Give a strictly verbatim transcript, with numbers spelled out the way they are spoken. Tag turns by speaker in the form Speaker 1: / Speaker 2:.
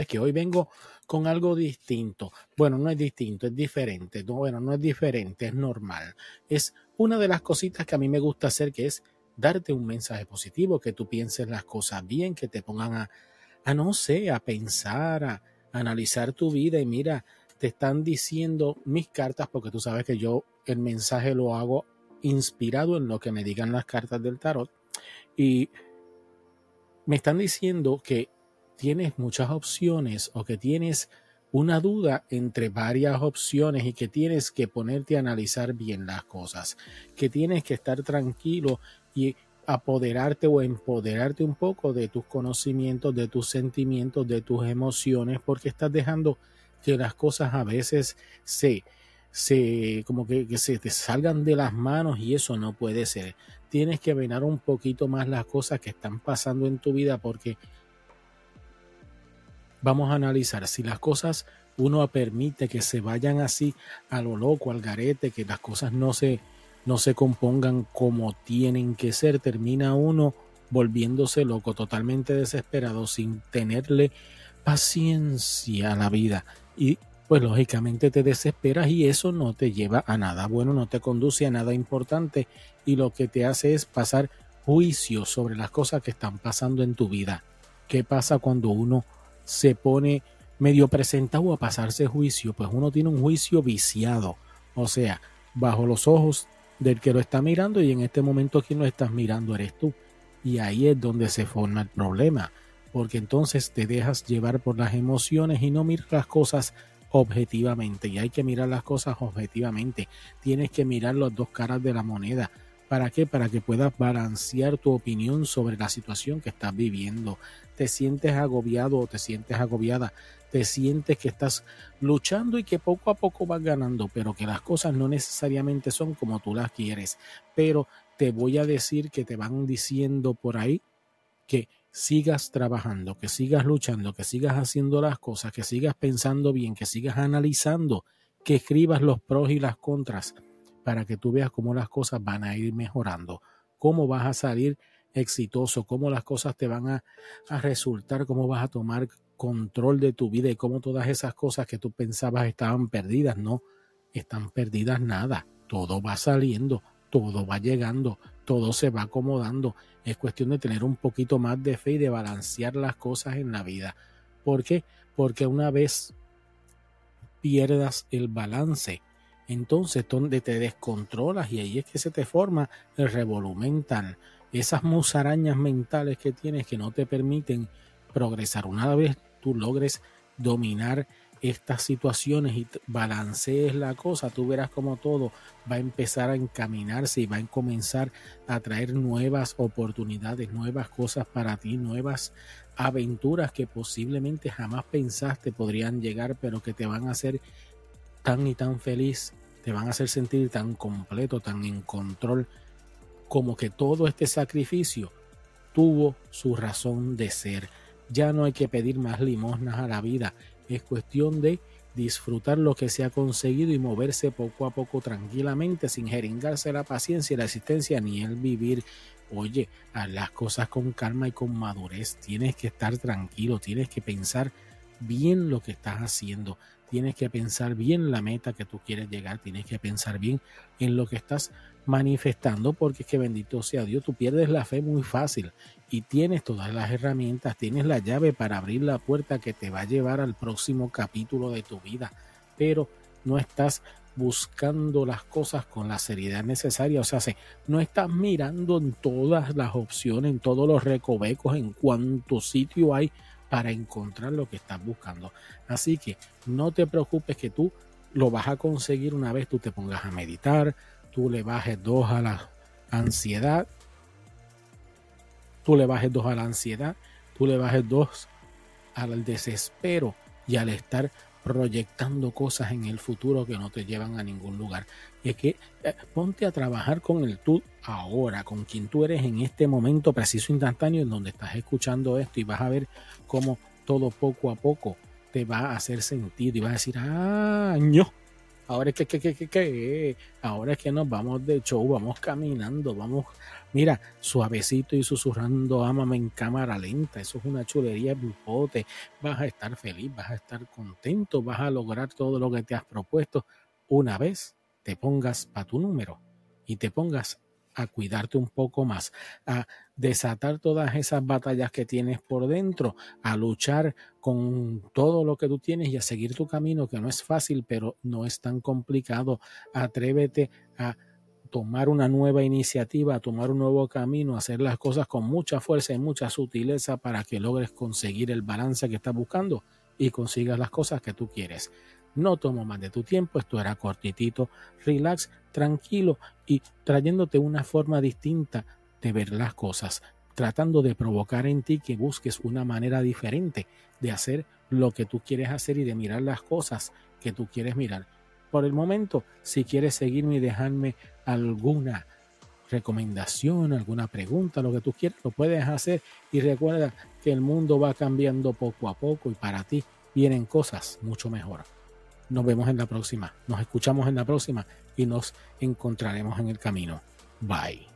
Speaker 1: Es que hoy vengo con algo distinto. Bueno, no es distinto, es diferente. No, bueno, no es diferente, es normal. Es una de las cositas que a mí me gusta hacer, que es darte un mensaje positivo, que tú pienses las cosas bien, que te pongan a, a no sé, a pensar, a, a analizar tu vida. Y mira, te están diciendo mis cartas, porque tú sabes que yo el mensaje lo hago inspirado en lo que me digan las cartas del tarot. Y me están diciendo que tienes muchas opciones o que tienes una duda entre varias opciones y que tienes que ponerte a analizar bien las cosas, que tienes que estar tranquilo y apoderarte o empoderarte un poco de tus conocimientos, de tus sentimientos, de tus emociones, porque estás dejando que las cosas a veces se, se como que, que se te salgan de las manos, y eso no puede ser. Tienes que venar un poquito más las cosas que están pasando en tu vida, porque vamos a analizar si las cosas uno permite que se vayan así a lo loco, al garete, que las cosas no se, no se compongan como tienen que ser. Termina uno volviéndose loco, totalmente desesperado, sin tenerle paciencia a la vida. Y pues lógicamente te desesperas y eso no te lleva a nada bueno, no te conduce a nada importante, y lo que te hace es pasar juicio sobre las cosas que están pasando en tu vida. ¿Qué pasa cuando uno se pone medio presentado a pasarse juicio? Pues uno tiene un juicio viciado, o sea, bajo los ojos del que lo está mirando, y en este momento quien lo estás mirando eres tú. Y ahí es donde se forma el problema, porque entonces te dejas llevar por las emociones y no miras las cosas objetivamente. Y hay que mirar las cosas objetivamente. Tienes que mirar las dos caras de la moneda. ¿Para qué? Para que puedas balancear tu opinión sobre la situación que estás viviendo. Te sientes agobiado o te sientes agobiada, te sientes que estás luchando y que poco a poco vas ganando, pero que las cosas no necesariamente son como tú las quieres. Pero te voy a decir que te van diciendo por ahí que sigas trabajando, que sigas luchando, que sigas haciendo las cosas, que sigas pensando bien, que sigas analizando, que escribas los pros y las contras, para que tú veas cómo las cosas van a ir mejorando, cómo vas a salir exitoso, cómo las cosas te van a, a resultar, cómo vas a tomar control de tu vida, y cómo todas esas cosas que tú pensabas estaban perdidas, no están perdidas nada. Todo va saliendo, todo va llegando, todo se va acomodando. Es cuestión de tener un poquito más de fe y de balancear las cosas en la vida. ¿Por qué? Porque una vez pierdas el balance, entonces donde te descontrolas, y ahí es que se te forma el revolú mental, esas musarañas mentales que tienes que no te permiten progresar. Una vez tú logres dominar estas situaciones y balancees la cosa, tú verás como todo va a empezar a encaminarse y va a comenzar a traer nuevas oportunidades, nuevas cosas para ti, nuevas aventuras que posiblemente jamás pensaste podrían llegar, pero que te van a hacer tan y tan feliz, te van a hacer sentir tan completo, tan en control, como que todo este sacrificio tuvo su razón de ser. Ya no hay que pedir más limosnas a la vida, es cuestión de disfrutar lo que se ha conseguido y moverse poco a poco tranquilamente, sin jeringarse la paciencia y la existencia ni el vivir. Oye, haz las cosas con calma y con madurez. Tienes que estar tranquilo, tienes que pensar bien lo que estás haciendo, tienes que pensar bien la meta que tú quieres llegar, tienes que pensar bien en lo que estás manifestando, porque es que bendito sea Dios, tú pierdes la fe muy fácil y tienes todas las herramientas, tienes la llave para abrir la puerta que te va a llevar al próximo capítulo de tu vida, pero no estás buscando las cosas con la seriedad necesaria. O sea, no estás mirando en todas las opciones, en todos los recovecos, en cuánto sitio hay para encontrar lo que estás buscando. Así que no te preocupes, que tú lo vas a conseguir una vez tú te pongas a meditar, tú le bajes dos a la ansiedad, tú le bajes dos a la ansiedad, tú le bajes dos al desespero y al estar proyectando cosas en el futuro que no te llevan a ningún lugar. Y es que eh, ponte a trabajar con el tú ahora, con quien tú eres en este momento preciso, instantáneo, en donde estás escuchando esto, y vas a ver cómo todo poco a poco te va a hacer sentido y vas a decir, ah, no, ahora es que, que, que, que, que, ahora es que nos vamos de show, vamos caminando, vamos, mira, suavecito y susurrando, ámame en cámara lenta, eso es una chulería de bupote, vas a estar feliz, vas a estar contento, vas a lograr todo lo que te has propuesto una vez te pongas para tu número y te pongas a cuidarte un poco más, a desatar todas esas batallas que tienes por dentro, a luchar con todo lo que tú tienes y a seguir tu camino, que no es fácil, pero no es tan complicado. Atrévete a tomar una nueva iniciativa, a tomar un nuevo camino, a hacer las cosas con mucha fuerza y mucha sutileza para que logres conseguir el balance que estás buscando y consigas las cosas que tú quieres. No tomo más de tu tiempo, esto era cortitito, relax, tranquilo y trayéndote una forma distinta de ver las cosas, tratando de provocar en ti que busques una manera diferente de hacer lo que tú quieres hacer y de mirar las cosas que tú quieres mirar. Por el momento, si quieres seguirme y dejarme alguna recomendación, alguna pregunta, lo que tú quieras, lo puedes hacer y recuerda que el mundo va cambiando poco a poco y para ti vienen cosas mucho mejor. Nos vemos en la próxima, nos escuchamos en la próxima y nos encontraremos en el camino. Bye.